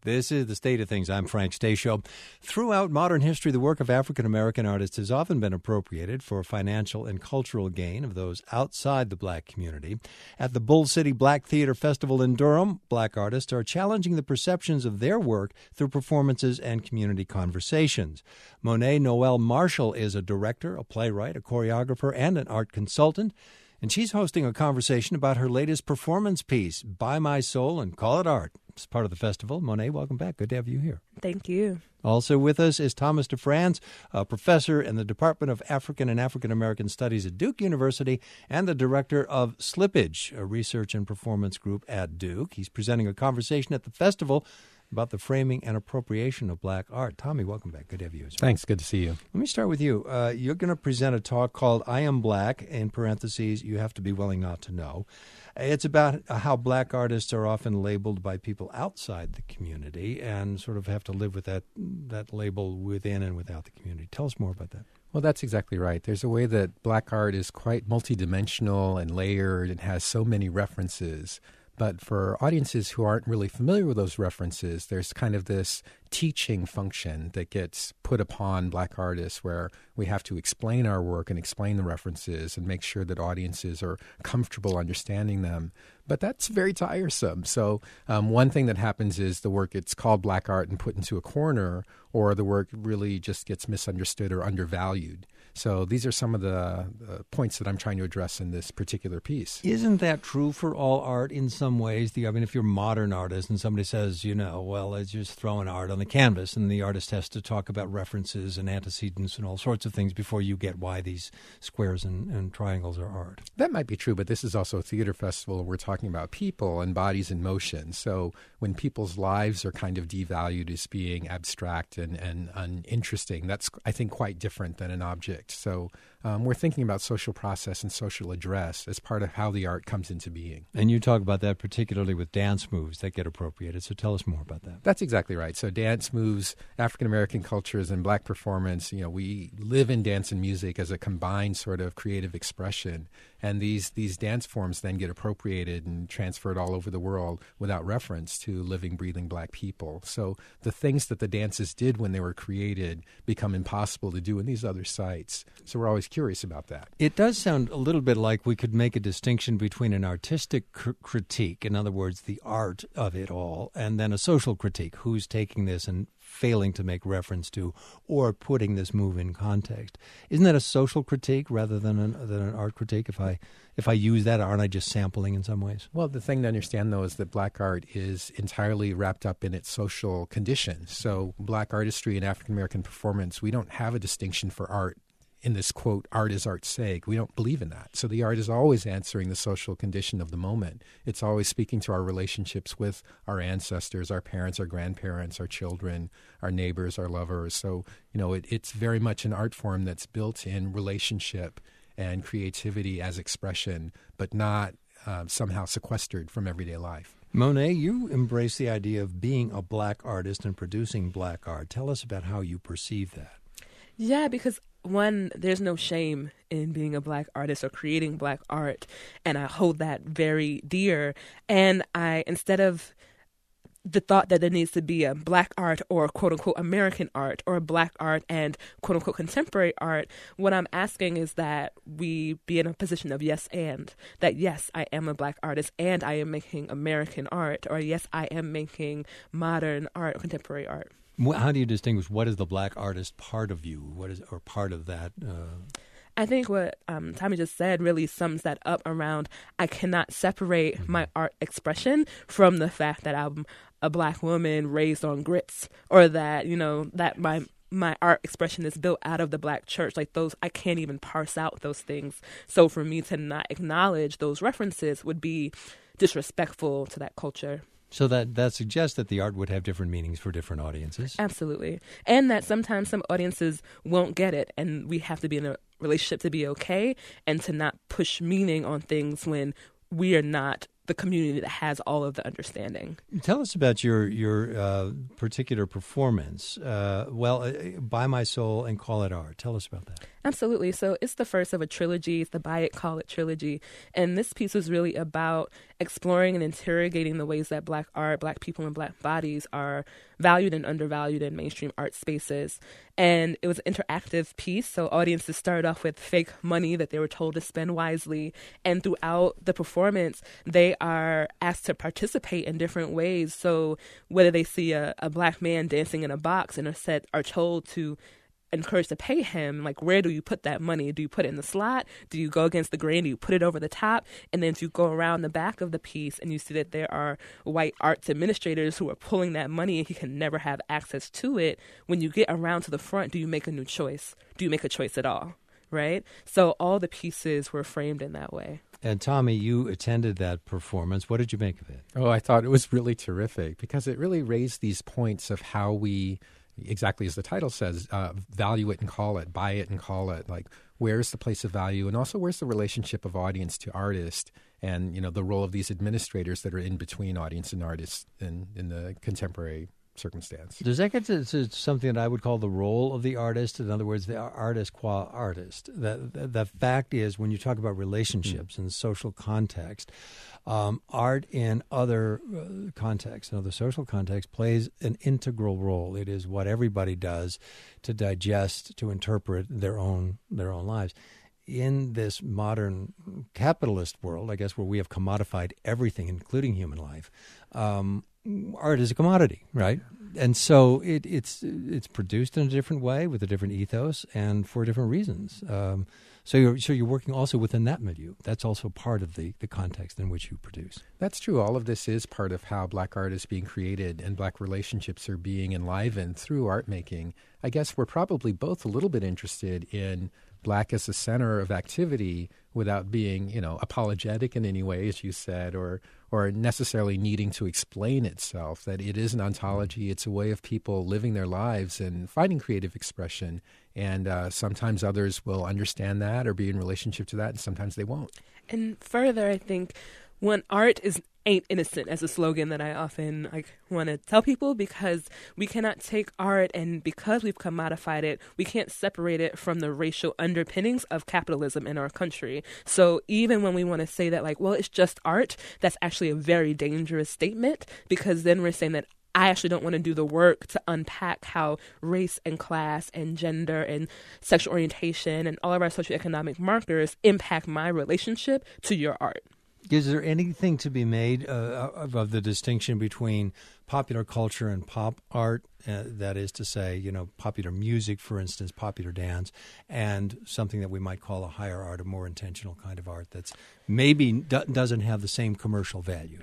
This is The State of Things. I'm Frank Stasio. Throughout modern history, the work of African-American artists has often been appropriated for financial and cultural gain of those outside the black community. At the Bull City Black Theater Festival in Durham, black artists are challenging the perceptions of their work through performances and community conversations. Monet Noel Marshall is a director, a playwright, a choreographer, and an art consultant. And she's hosting a conversation about her latest performance piece, Buy My Soul and Call It Art. It's part of the festival. Monet, welcome back. Good to have you here. Thank you. Also with us is Thomas DeFrance, a professor in the Department of African and African American Studies at Duke University and the director of Slippage, a research and performance group at Duke. He's presenting a conversation at the festival about the framing and appropriation of black art. Tommy, welcome back. Good to have you as well. Thanks. Good to see you. Let me start with you. You're going to present a talk called I Am Black, in parentheses, You Have to Be Willing Not to Know. It's about how black artists are often labeled by people outside the community and sort of have to live with that label within and without the community. Tell us more about that. Well, that's exactly right. There's a way that black art is quite multidimensional and layered and has so many references. But for audiences who aren't really familiar with those references, there's kind of this teaching function that gets put upon black artists where we have to explain our work and explain the references and make sure that audiences are comfortable understanding them. But that's very tiresome. So one thing that happens is the work gets called black art and put into a corner, or the work really just gets misunderstood or undervalued. So these are some of the points that I'm trying to address in this particular piece. Isn't that true for all art in some ways? I mean, if you're a modern artist and somebody says, well, let's just throw an art on the canvas, and the artist has to talk about references and antecedents and all sorts of things before you get why these squares and triangles are art. That might be true, but this is also a theater festival. We're talking about people and bodies in motion. So when people's lives are kind of devalued as being abstract and uninteresting, that's, I think, quite different than an object. So we're thinking about social process and social address as part of how the art comes into being. And you talk about that particularly with dance moves that get appropriated. So tell us more about that. That's exactly right. So dance moves, African-American cultures, and black performance, we live in dance and music as a combined sort of creative expression. And these dance forms then get appropriated and transferred all over the world without reference to living, breathing black people. So the things that the dances did when they were created become impossible to do in these other sites. So we're always curious about that. It does sound a little bit like we could make a distinction between an artistic critique, in other words, the art of it all, and then a social critique, who's taking this and failing to make reference to or putting this move in context. Isn't that a social critique rather than an art critique? If I use that, aren't I just sampling in some ways? Well, the thing to understand, though, is that black art is entirely wrapped up in its social condition. So black artistry and African-American performance, we don't have a distinction for art in this, quote, art is art's sake. We don't believe in that. So the art is always answering the social condition of the moment. It's always speaking to our relationships with our ancestors, our parents, our grandparents, our children, our neighbors, our lovers. So, it's very much an art form that's built in relationship and creativity as expression, but not somehow sequestered from everyday life. Monet, you embrace the idea of being a black artist and producing black art. Tell us about how you perceive that. Yeah, because one, there's no shame in being a black artist or creating black art, and I hold that very dear. And instead of the thought that there needs to be a black art or quote-unquote American art or black art and quote-unquote contemporary art, what I'm asking is that we be in a position of yes and. That yes, I am a black artist and I am making American art, or yes, I am making modern art or contemporary art. How do you distinguish what is the black artist part of you? What is, or part of that? I think what Tommy just said really sums that up around I cannot separate my art expression from the fact that I'm a black woman raised on grits, or that, that my art expression is built out of the black church. Like those, I can't even parse out those things. So for me to not acknowledge those references would be disrespectful to that culture. So that suggests that the art would have different meanings for different audiences. Absolutely. And that sometimes some audiences won't get it, and we have to be in a relationship to be okay and to not push meaning on things when we are not the community that has all of the understanding. Tell us about your particular performance. Buy My Soul and Call It Art. Tell us about that. Absolutely. So it's the first of a trilogy. It's the Buy It, Call It trilogy. And this piece was really about exploring and interrogating the ways that Black art, Black people, and Black bodies are valued and undervalued in mainstream art spaces. And it was an interactive piece. So audiences started off with fake money that they were told to spend wisely. And throughout the performance, they are asked to participate in different ways. So whether they see a Black man dancing in a box and are told to encouraged to pay him, like, where do you put that money? Do you put it in the slot? Do you go against the grain? Do you put it over the top? And then you go around the back of the piece and you see that there are white arts administrators who are pulling that money and he can never have access to it. When you get around to the front, do you make a new choice? Do you make a choice at all? Right? So all the pieces were framed in that way. And Tommy, you attended that performance. What did you make of it? Oh, I thought it was really terrific because it really raised these points of how we, exactly as the title says, value it and call it, buy it and call it. Like, where's the place of value, and also where's the relationship of audience to artist, and the role of these administrators that are in between audience and artists in the contemporary circumstance. Does that get to something that I would call the role of the artist? In other words, the artist qua artist. The fact is, when you talk about relationships and social context, art in other contexts, in other social contexts, plays an integral role. It is what everybody does to digest, to interpret their own lives. In this modern capitalist world, I guess, where we have commodified everything, including human life, art is a commodity, right? And so it's produced in a different way with a different ethos and for different reasons. So you're working also within that milieu. That's also part of the context in which you produce. That's true. All of this is part of how Black art is being created and Black relationships are being enlivened through art making. I guess we're probably both a little bit interested in Black as a center of activity without being, apologetic in any way, as you said, or necessarily needing to explain itself, that it is an ontology. It's a way of people living their lives and finding creative expression. And sometimes others will understand that or be in relationship to that, and sometimes they won't. And further, I think when art ain't innocent as a slogan that I often want to tell people, because we cannot take art, and because we've commodified it, we can't separate it from the racial underpinnings of capitalism in our country. So even when we want to say that, it's just art, that's actually a very dangerous statement, because then we're saying that I actually don't want to do the work to unpack how race and class and gender and sexual orientation and all of our socioeconomic markers impact my relationship to your art. Is there anything to be made of the distinction between popular culture and pop art? That is to say, popular music, for instance, popular dance, and something that we might call a higher art, a more intentional kind of art that's maybe doesn't have the same commercial value?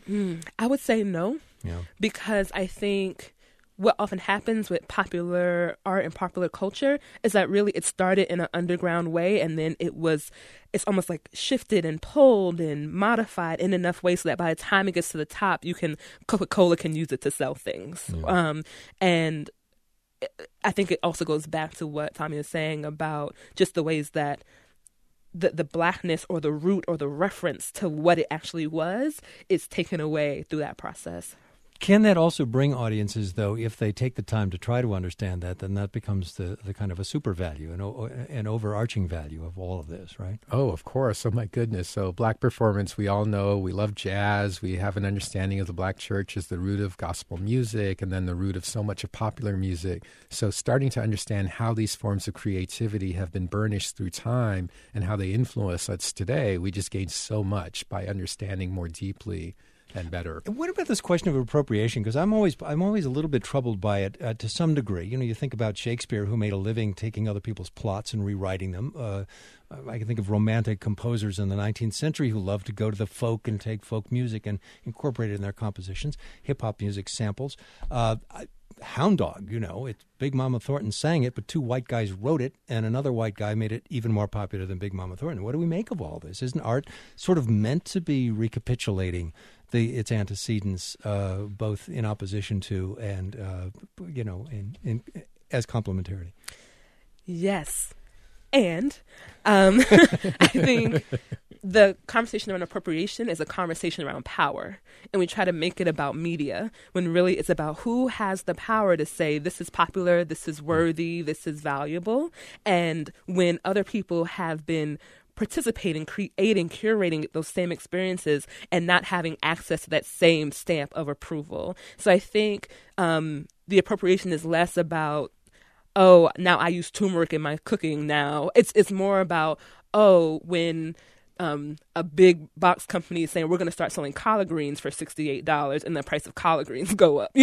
I would say no, because I think what often happens with popular art and popular culture is that really it started in an underground way, and then it's almost like shifted and pulled and modified in enough ways so that by the time it gets to the top, Coca-Cola can use it to sell things. And I think it also goes back to what Tommy was saying about just the ways that the Blackness or the root or the reference to what it actually was is taken away through that process. Can that also bring audiences, though, if they take the time to try to understand that, then that becomes the kind of a super value, an overarching value of all of this, right? Oh, of course. Oh, my goodness. So Black performance, we all know, we love jazz. We have an understanding of the Black church as the root of gospel music and then the root of so much of popular music. So starting to understand how these forms of creativity have been burnished through time and how they influence us today, we just gain so much by understanding more deeply and better. And what about this question of appropriation? Because I'm always a little bit troubled by it to some degree. You think about Shakespeare, who made a living taking other people's plots and rewriting them. I can think of romantic composers in the 19th century who loved to go to the folk and take folk music and incorporate it in their compositions. Hip-hop music samples. Hound Dog, it's Big Mama Thornton sang it, but two white guys wrote it, and another white guy made it even more popular than Big Mama Thornton. What do we make of all this? Isn't art sort of meant to be recapitulating its antecedents, both in opposition to and, as complementarity? Yes. And I think the conversation around appropriation is a conversation around power, and we try to make it about media when really it's about who has the power to say this is popular, this is worthy, this is valuable, and when other people have been participating, creating, curating those same experiences and not having access to that same stamp of approval. So I think the appropriation is less about, oh, now I use turmeric in my cooking now. It's more about, oh, when a big box company is saying we're going to start selling collard greens for $68 and the price of collard greens go up.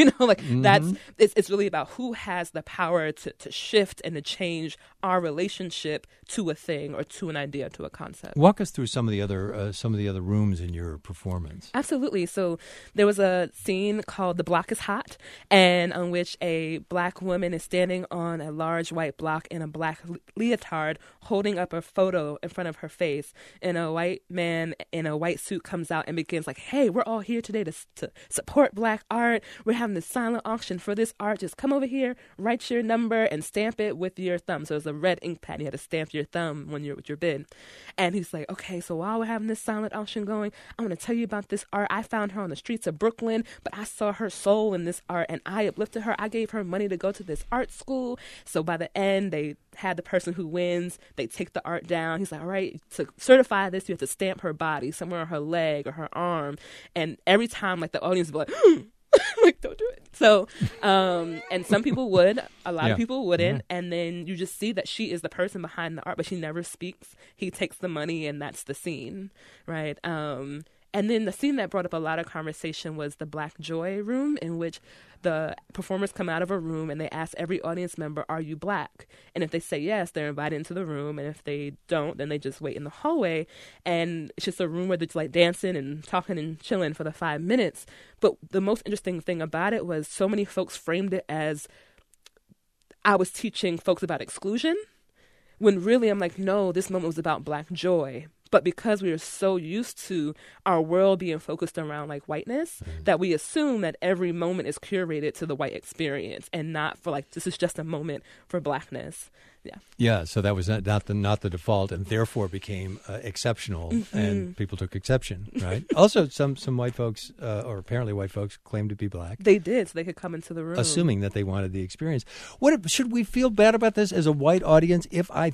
It's really about who has the power to shift and to change our relationship to a thing or to an idea, to a concept. Walk us through some of the other rooms in your performance. Absolutely. So there was a scene called The Block is Hot, and on which a black woman is standing on a large white block in a black leotard holding up a photo in front of her face, and a white man in a white suit comes out and begins like, hey, we're all here today to support Black art. We're having this silent auction for this art. Just come over here, write your number, and stamp it with your thumb. So it was a red ink pad. You had to stamp your thumb when you're with your bid. And he's like, okay, so while we're having this silent auction going, I'm going to tell you about this art. I found her on the streets of Brooklyn, but I saw her soul in this art, and I uplifted her. I gave her money to go to this art school. So by the end, they had the person who wins, they take the art down. He's like, all right, to certify this, you have to stamp her body somewhere on her leg or her arm. And every time, like, the audience would be like, like, don't do it. So, and some people would, a lot of people wouldn't. And then you just see that she is the person behind the art, but she never speaks. He takes the money, and that's the scene, right? And then the scene that brought up a lot of conversation was the Black Joy room, in which the performers come out of a room and they ask every audience member, are you Black? And if they say yes, they're invited into the room. And if they don't, then they just wait in the hallway. And it's just a room where they're just like dancing and talking and chilling for the 5 minutes. But the most interesting thing about it was so many folks framed it as I was teaching folks about exclusion, when really I'm like, no, this moment was about Black joy. But because we are so used to our world being focused around like whiteness, that we assume that every moment is curated to the white experience and not for like, this is just a moment for Blackness. Yeah. So that was not the default, and therefore became exceptional, and people took exception, right? Also, some white folks, or apparently white folks, claimed to be Black. They did, so they could come into the room, assuming that they wanted the experience. Should we feel bad about this as a white audience if I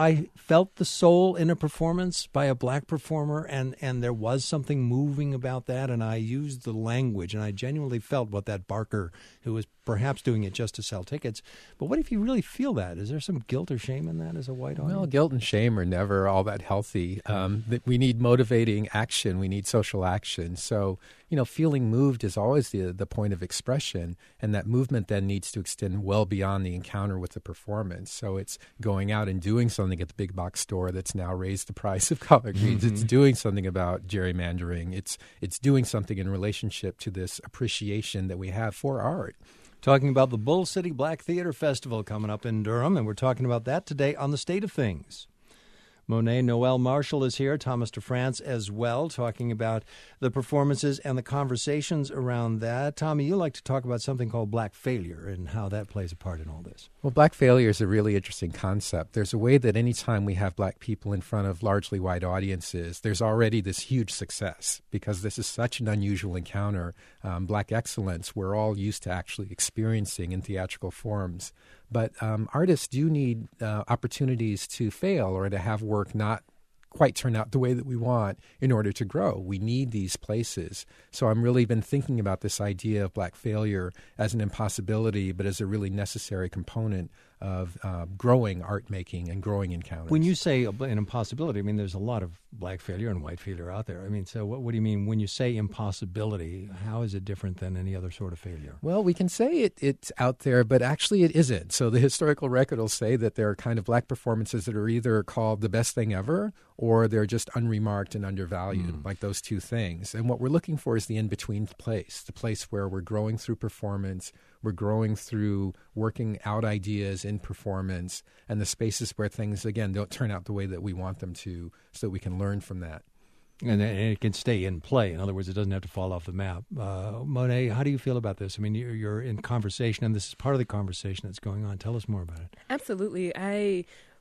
felt the soul in a performance by a Black performer, and there was something moving about that, and I used the language, and I genuinely felt what that Barker, who was perhaps doing it just to sell tickets. But what if you really feel that? Is there some guilt or shame in that as a white audience? Well, guilt and shame are never all that healthy. We need motivating action. We need social action. So, feeling moved is always the point of expression, and that movement then needs to extend well beyond the encounter with the performance. So it's going out and doing something at the big box store that's now raised the price of collard greens. It's doing something about gerrymandering. It's doing something in relationship to this appreciation that we have for art. Talking about the Bull City Black Theater Festival coming up in Durham, and we're talking about that today on The State of Things. Monet Noel Marshall is here, Thomas DeFrance as well, talking about the performances and the conversations around that. Tommy, you like to talk about something called Black failure and how that plays a part in all this. Well, Black failure is a really interesting concept. There's a way that anytime we have Black people in front of largely white audiences, there's already this huge success because this is such an unusual encounter. Black excellence we're all used to actually experiencing in theatrical forms. But artists do need opportunities to fail or to have work not quite turn out the way that we want in order to grow. We need these places. So I'm really been thinking about this idea of Black failure as an impossibility, but as a really necessary component of growing art making and growing encounters. When you say an impossibility, I mean, there's a lot of Black failure and white failure out there. I mean, so what do you mean when you say impossibility? How is it different than any other sort of failure? Well, we can say it's out there, but actually it isn't. So the historical record will say that there are kind of Black performances that are either called the best thing ever or they're just unremarked and undervalued, like those two things. And what we're looking for is the in-between place, the place where we're growing through performance, we're growing through working out ideas in performance, and the spaces where things, again, don't turn out the way that we want them to so that we can learn from that. And it can stay in play. In other words, it doesn't have to fall off the map. Monet, how do you feel about this? I mean, you're in conversation, and this is part of the conversation that's going on. Tell us more about it. Absolutely. I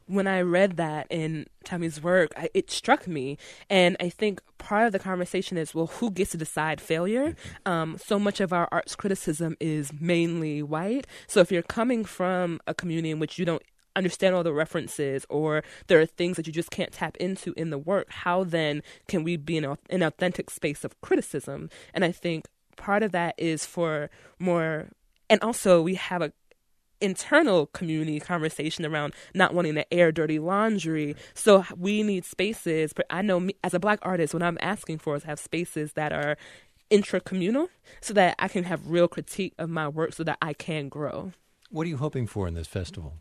when I read that in Tommy's work, it struck me. And I think part of the conversation is, well, who gets to decide failure? So much of our arts criticism is mainly white. So if you're coming from a community in which you don't understand all the references, or there are things that you just can't tap into in the work, how then can we be in an authentic space of criticism? And I think part of that is for more, and also we have a internal community conversation around not wanting to air dirty laundry. So we need spaces, but I know me, as a Black artist, what I'm asking for is have spaces that are intra-communal so that I can have real critique of my work so that I can grow. What are you hoping for in this festival?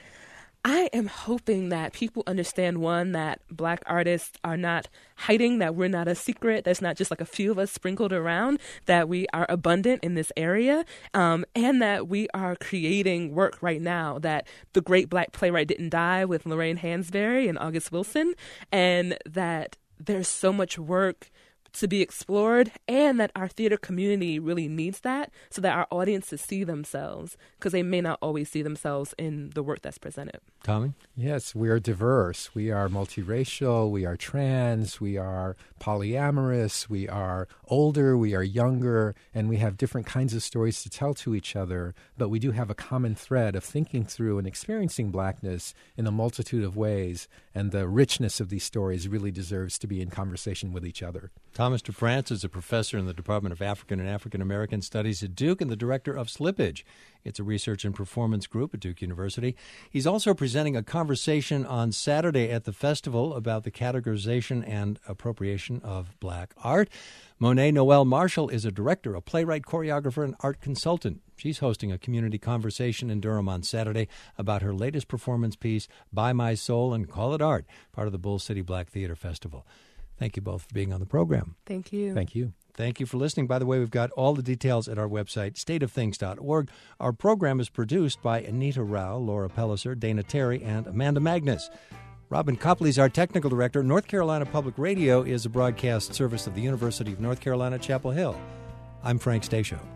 I am hoping that people understand, one, that Black artists are not hiding, that we're not a secret, there's not just like a few of us sprinkled around, that we are abundant in this area, and that we are creating work right now, that the great Black playwright didn't die with Lorraine Hansberry and August Wilson, and that there's so much work to be explored, and that our theater community really needs that so that our audiences see themselves, because they may not always see themselves in the work that's presented. Tommy? Yes, we are diverse. We are multiracial. We are trans. We are polyamorous. We are older. We are younger. And we have different kinds of stories to tell to each other. But we do have a common thread of thinking through and experiencing Blackness in a multitude of ways. And the richness of these stories really deserves to be in conversation with each other. Thomas DeFrance is a professor in the Department of African and African American Studies at Duke and the director of Slippage. It's a research and performance group at Duke University. He's also presenting a conversation on Saturday at the festival about the categorization and appropriation of Black art. Monet Noel Marshall is a director, a playwright, choreographer, and art consultant. She's hosting a community conversation in Durham on Saturday about her latest performance piece, Buy My Soul and Call It Art, part of the Bull City Black Theater Festival. Thank you both for being on the program. Thank you. Thank you. Thank you for listening. By the way, we've got all the details at our website, stateofthings.org. Our program is produced by Anita Rao, Laura Pelliser, Dana Terry, and Amanda Magnus. Robin Copley is our technical director. North Carolina Public Radio is a broadcast service of the University of North Carolina, Chapel Hill. I'm Frank Stasio.